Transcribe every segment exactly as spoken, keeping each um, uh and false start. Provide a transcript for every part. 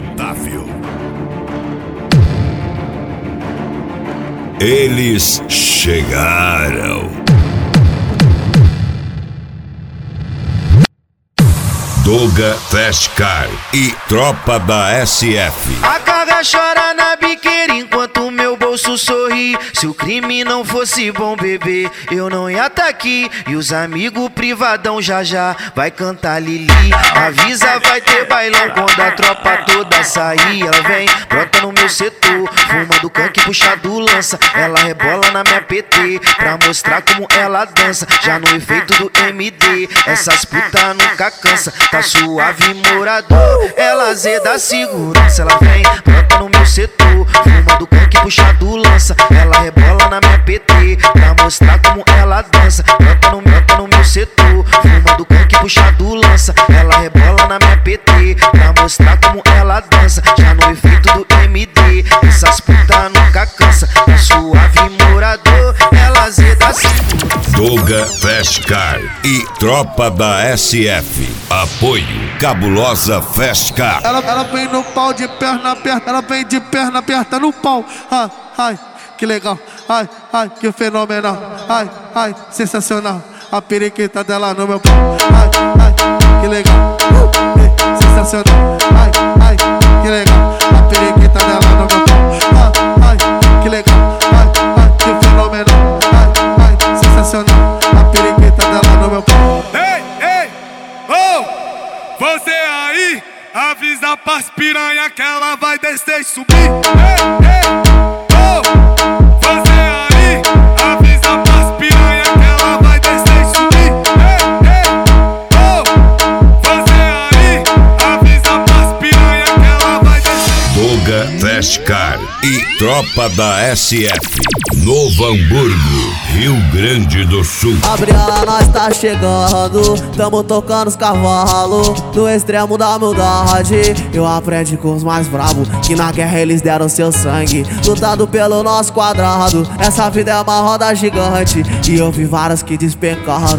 Otávio. Eles chegaram. Doga Fast Car e Tropa da S F. A carga chora na biqueira enquanto meu bolso sorri. Se o crime não fosse bom, bebê, eu não ia tá aqui. E os amigos privadão já já vai cantar Lili. Avisa, vai ter bailão quando a tropa toda sair. Ela vem, brota no meu setor, fumando canque, puxado lança. Ela rebola na minha P T pra mostrar como ela dança. Já no efeito do M D, essas puta nunca cansa. Tá suave, morador, ela zeda segurança. Ela vem, brota no meu setor, fumando canque, puxado lança. Ela rebola na minha P T pra mostrar como ela dança. Brota no, brota no meu setor, fumando canque, puxado lança. Ela rebola na minha P T pra mostrar como ela dança. Já no efeito do M D, essas puta nunca cansa. Tá suave, morador, ela zeda segurança. Doga Fast Car e Tropa da S F. Apoio Cabulosa Fast Car. Ela, ela vem no pau de perna aberta, ela vem de perna aberta no pau. Ai, ai, que legal. Ai, ai, que fenomenal. Ai, ai, sensacional. A periquita dela no meu pau. Ai, ai, que legal. Uh, sensacional. Ai, ai, que legal. A periquita dela no meu pau. Ai, ai, que legal. Ai, ai, que fenomenal. Ai, ai, sensacional. A periquita dela no meu pau. Ei, ei, oh, você aí, avisa pras piranha que ela vai descer e subir. Ei, ei, oh, você aí, avisa pras piranha que ela vai descer e subir. Ei, ei, oh, você aí, avisa pras piranha que ela vai descer. Doga Fast Car e Tropa da S F. Novo Hamburgo, Rio Grande do Sul. Gabriela, nós tá chegando, tamo tocando os cavalos no extremo da humildade. Eu aprendi com os mais bravos, que na guerra eles deram seu sangue, lutado pelo nosso quadrado. Essa vida é uma roda gigante e eu vi várias que despencaram.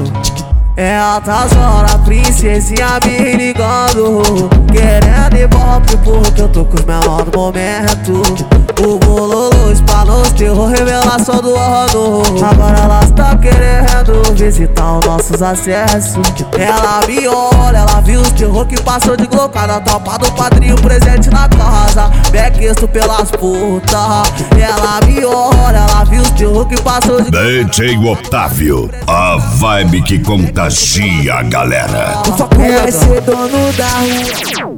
É altas horas, princesinha me ligando, querendo ibope porque eu tô com os menores do momento. O bolo luz pra nos terror, revelação do ano. Agora elas tão querendo visitar os nossos acessos. Ela me olha, ela viu os terror que passou de glocada. Tropa do padrinho presente na casa, bequesto pelas putas. Ela me olha, ela viu os terror que passou de D J Otávio, a vibe que contagia a galera. O foco é ser dono da rua.